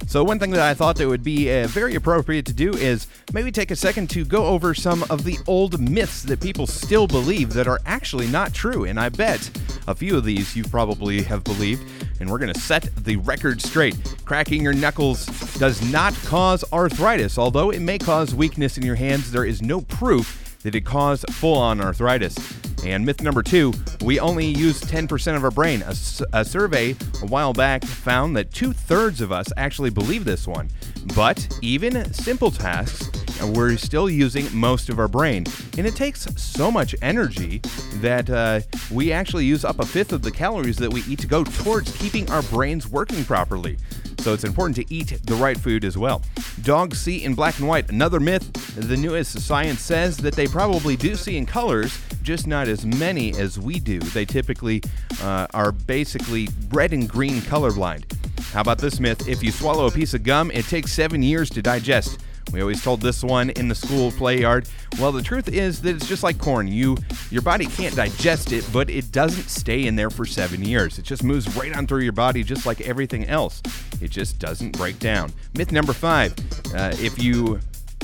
So one thing that I thought that would be very appropriate to do is maybe take a second to go over some of the old myths that people still believe that are actually not true. And I bet a few of these you probably have believed, and we're going to set the record straight. Cracking your knuckles does not cause arthritis. Although it may cause weakness in your hands, there is no proof that it caused full-on arthritis. And myth number 2, we only use 10% of our brain. A survey a while back found that 2/3 of us actually believe this one. But even simple tasks, we're still using most of our brain. And it takes so much energy that we actually use up 1/5 of the calories that we eat to go towards keeping our brains working properly. So it's important to eat the right food as well. Dogs see in black and white. Another myth, the newest science says that they probably do see in colors, just not as many as we do. They typically are basically red and green colorblind. How about this myth? If you swallow a piece of gum, it takes 7 years to digest. We always told this one in the school play yard. Well, the truth is that it's just like corn. Your body can't digest it, but it doesn't stay in there for 7 years. It just moves right on through your body just like everything else. It just doesn't break down. Myth number 5, if you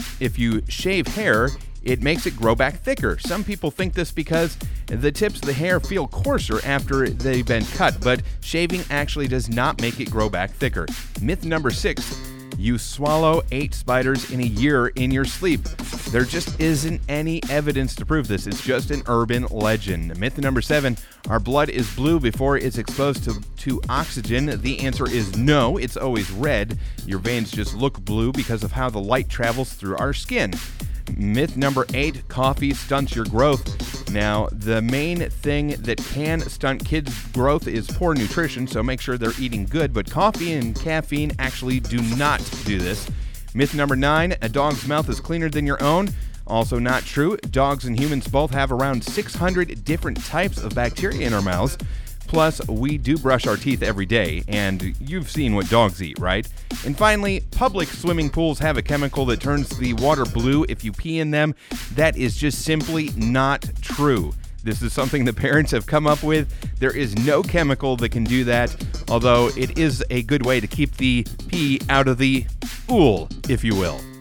shave hair, it makes it grow back thicker. Some people think this because the tips of the hair feel coarser after they've been cut, but shaving actually does not make it grow back thicker. Myth number 6, you swallow 8 spiders in a year in your sleep. There just isn't any evidence to prove this. It's just an urban legend. Myth number 7, our blood is blue before it's exposed to oxygen. The answer is no, it's always red. Your veins just look blue because of how the light travels through our skin. Myth number 8, coffee stunts your growth. Now, the main thing that can stunt kids' growth is poor nutrition, so make sure they're eating good, but coffee and caffeine actually do not do this. Myth number 9, a dog's mouth is cleaner than your own. Also not true. Dogs and humans both have around 600 different types of bacteria in our mouths. Plus, we do brush our teeth every day, and you've seen what dogs eat, right? And finally, public swimming pools have a chemical that turns the water blue if you pee in them. That is just simply not true. This is something that parents have come up with. There is no chemical that can do that, although it is a good way to keep the pee out of the pool, if you will.